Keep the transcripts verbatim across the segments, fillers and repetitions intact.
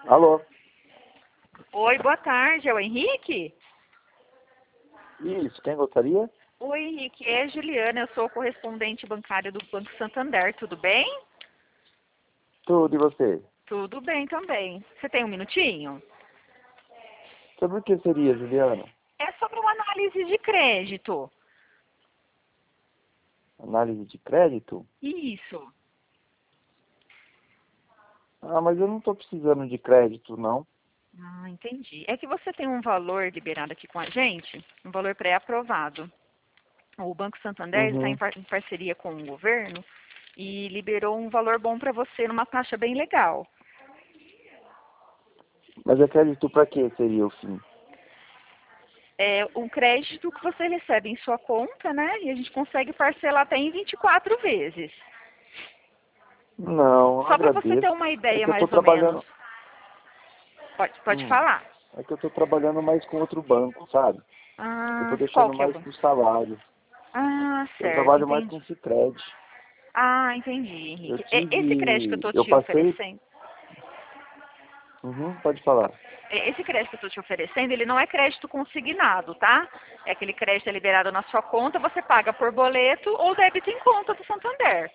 Alô? Oi, boa tarde, é o Henrique? Isso, quem gostaria? Oi, Henrique, é a Juliana, eu sou correspondente bancária do Banco Santander, tudo bem? Tudo, e você? Tudo bem também. Você tem um minutinho? Sobre o que seria, Juliana? É sobre uma análise de crédito. Análise de crédito? Isso. Ah, mas eu não estou precisando de crédito, não. Ah, entendi. É que você tem um valor liberado aqui com a gente, um valor pré-aprovado. O Banco Santander está em, Uhum. par em parceria com o governo e liberou um valor bom para você numa taxa bem legal. Mas é crédito para que seria o fim? É um crédito que você recebe em sua conta, né? E a gente consegue parcelar até em vinte e quatro vezes. Não, eu Só para você ter agradeço. uma É ideia que eu estou mais ou menos. trabalhando... Pode, pode Hum, falar. é que eu estou trabalhando mais com outro banco, sabe? Eu estou Ah, qual deixando que é o mais banco? pro salário. Ah, Eu certo, trabalho mais entendi. com Sicredi. Ah, entendi, Eu Henrique. E- Esse crédito que eu tive... estou Eu te passei... oferecendo, Uhum, pode falar. e- esse crédito que eu estou te oferecendo, ele não é crédito consignado, tá? É aquele crédito liberado na sua conta, você paga por boleto ou débito em conta do Santander.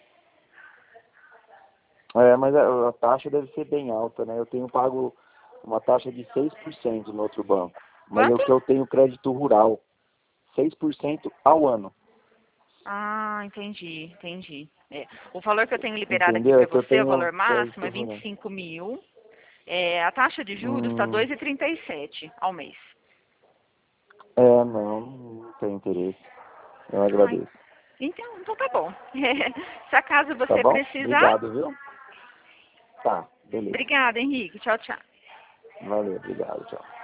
É, mas a, a taxa deve ser bem alta, né? Eu tenho pago uma taxa de seis por cento no outro banco. Mas é o Quanto? que eu tenho crédito rural. seis por cento ao ano. Ah, entendi, entendi. É, o valor que eu tenho liberado aqui Entendeu? para É que eu você, o tenho valor máximo crédito é vinte rural. e cinco mil. É, a taxa de juros está Hum, dois vírgula trinta e sete ao mês. é, não, não tenho interesse. Eu Ai, agradeço. então, então tá bom. Se acaso Tá você bom? precisar, Obrigado, viu? Tá, beleza. obrigada, Henrique. Tchau, tchau. Valeu, obrigado, tchau.